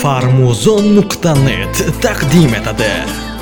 Farmuzon.net taqdim etadi.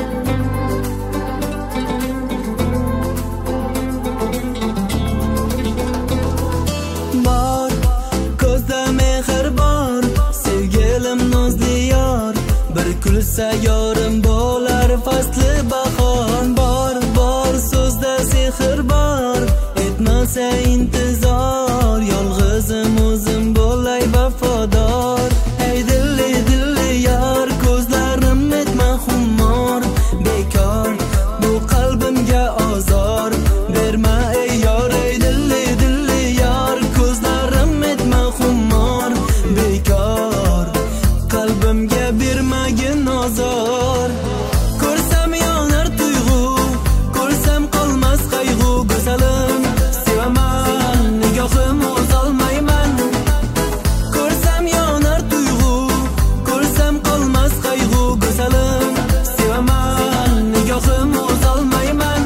Bor, ko'zda mehr bor, sevgilim nozli yor, bir kulsa yorim bo'lar fasli bahor. Bor, so'zda sehr bor, etmasa intizor, yolg'izim o'zim bo'lay vafodor. Ey dilli yar, ko'zlarim etma xumor, bekor bu qalbimga ozor berma ey yor. Ey dilli yar, ko'zlarim etma xumor, bekor qalbimga bermagin ozor. Ko'rsam yonar tuyg'u, ko'rsam qolmas qayg'u, go'zalim sevaman, nigohim o'zolmayman. Ko'rsam yonar tuyg'u, ko'rsam qolmas qayg'u, go'zalim sevaman, nigohim o'zolmayman.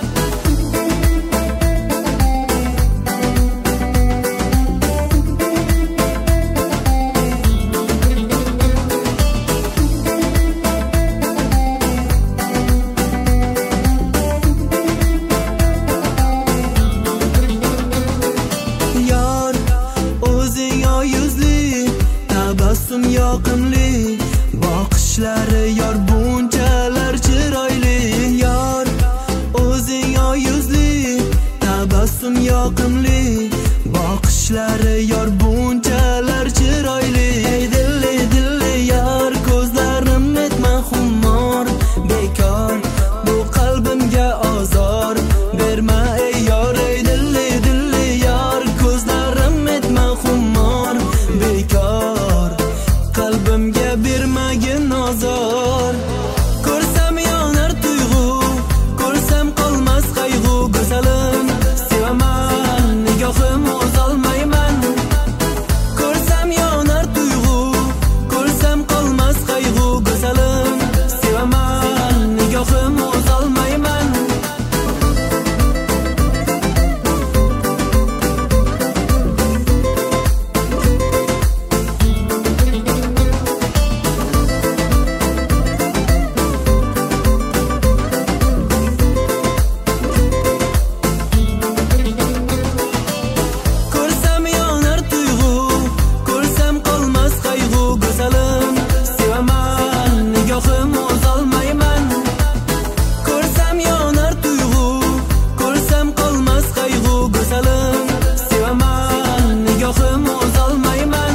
Yor, o'zing oyuzli, tabassum yoqimli, boqishlari yor bunchalar chiroyli. Yor, o'zing oyuzli, tabassum yoqimli, boqishlari yor bunchalar chiroyli. Ey dilli yar, ko'zlarim etma xumor, bekor bu qalbimga ozor berma ey yor. Ey dilli yar, ko'zlarim etma xumor, bekor qalbimga bermagin ozor. Ko'rsam yonar tuyg'u, ko'rsam qolmas qayg'u, go'zalim sevaman, nigohim o'zolmayman. Ko'rsam yonar tuyg'u, ko'rsam qolmas qayg'u, go'zalim sevaman, nigohim o'zolmayman. Ko'rsam yonar tuyg'u, ko'rsam qolmas qayg'u, go'zalim sevaman, nigohim o'zolmayman. Ko'rsam yonar tuyg'u, ko'rsam qolmas qayg'u, go'zalim sevaman, nigohim o'zolmayman.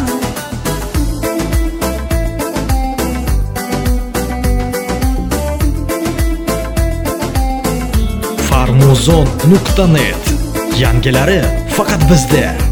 Farmuzon.net yangilari faqat bizda.